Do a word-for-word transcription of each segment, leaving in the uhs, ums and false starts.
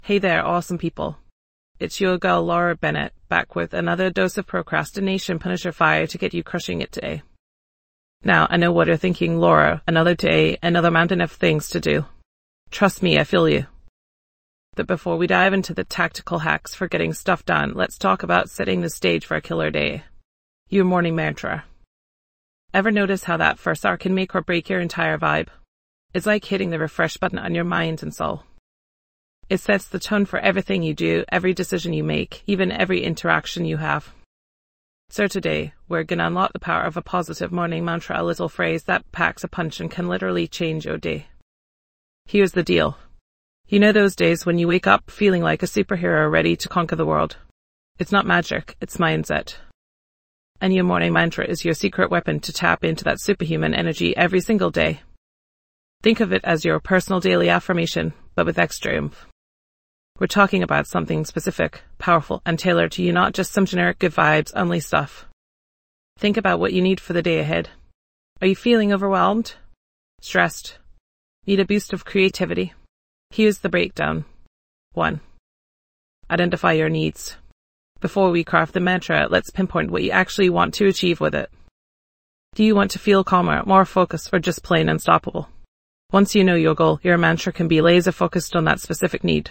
Hey there, awesome people. It's your girl Laura Bennett, back with another dose of procrastination Punisher fire to get you crushing it today. Now, I know what you're thinking, Laura, another day, another mountain of things to do. Trust me, I feel you. But before we dive into the tactical hacks for getting stuff done, let's talk about setting the stage for a killer day. Your morning mantra. Ever notice how that first hour can make or break your entire vibe? It's like hitting the refresh button on your mind and soul. It sets the tone for everything you do, every decision you make, even every interaction you have. So today, we're gonna unlock the power of a positive morning mantra, a little phrase that packs a punch and can literally change your day. Here's the deal. You know those days when you wake up feeling like a superhero ready to conquer the world? It's not magic, it's mindset. And your morning mantra is your secret weapon to tap into that superhuman energy every single day. Think of it as your personal daily affirmation, but with extra oomph. We're talking about something specific, powerful, and tailored to you, not just some generic good vibes only stuff. Think about what you need for the day ahead. Are you feeling overwhelmed? Stressed? Need a boost of creativity? Here's the breakdown. one. Identify your needs. Before we craft the mantra, let's pinpoint what you actually want to achieve with it. Do you want to feel calmer, more focused, or just plain unstoppable? Once you know your goal, your mantra can be laser focused on that specific need.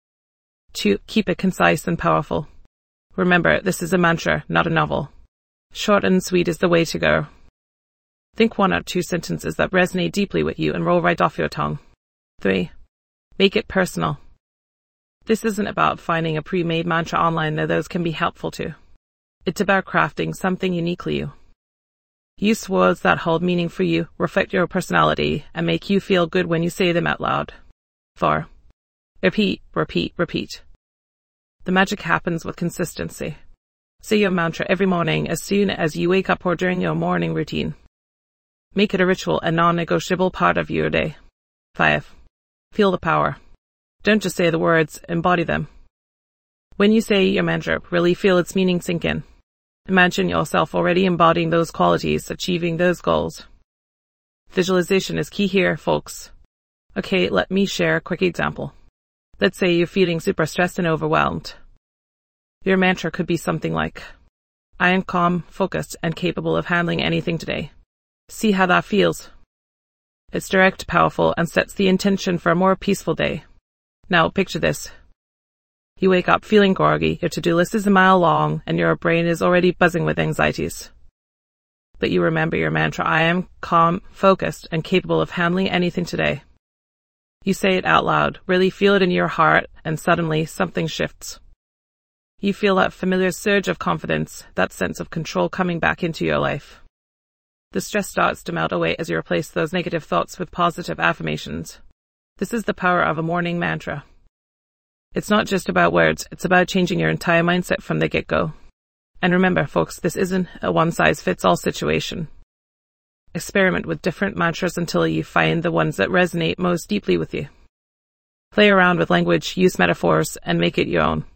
two. Keep it concise and powerful. Remember, this is a mantra, not a novel. Short and sweet is the way to go. Think one or two sentences that resonate deeply with you and roll right off your tongue. three. Make it personal. This isn't about finding a pre-made mantra online, though those can be helpful too. It's about crafting something uniquely you. Use words that hold meaning for you, reflect your personality, and make you feel good when you say them out loud. four. Repeat, repeat, repeat. The magic happens with consistency. Say your mantra every morning as soon as you wake up or during your morning routine. Make it a ritual and non-negotiable part of your day. five. Feel the power. Don't just say the words, embody them. When you say your mantra, really feel its meaning sink in. Imagine yourself already embodying those qualities, achieving those goals. Visualization is key here, folks. Okay, let me share a quick example. Let's say you're feeling super stressed and overwhelmed. Your mantra could be something like, I am calm, focused, and capable of handling anything today. See how that feels? It's direct, powerful, and sets the intention for a more peaceful day. Now, picture this. You wake up feeling groggy, your to-do list is a mile long, and your brain is already buzzing with anxieties. But you remember your mantra, I am calm, focused, and capable of handling anything today. You say it out loud, really feel it in your heart, and suddenly something shifts. You feel that familiar surge of confidence, that sense of control coming back into your life. The stress starts to melt away as you replace those negative thoughts with positive affirmations. This is the power of a morning mantra. It's not just about words, it's about changing your entire mindset from the get-go. And remember, folks, this isn't a one-size-fits-all situation. Experiment with different mantras until you find the ones that resonate most deeply with you. Play around with language, use metaphors, and make it your own.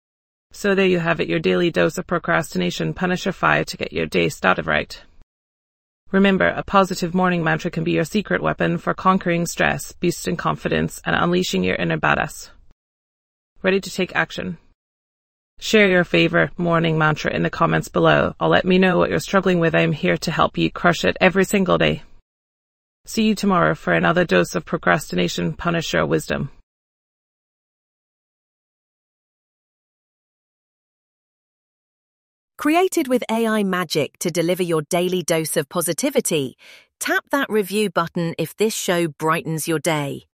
So there you have it, your daily dose of procrastination Punisher fire to get your day started right. Remember, a positive morning mantra can be your secret weapon for conquering stress, boosting confidence, and unleashing your inner badass. Ready to take action? Share your favorite morning mantra in the comments below, or let me know what you're struggling with. I'm here to help you crush it every single day. See you tomorrow for another dose of procrastination Punisher wisdom. Created with A I magic to deliver your daily dose of positivity, tap that review button if this show brightens your day.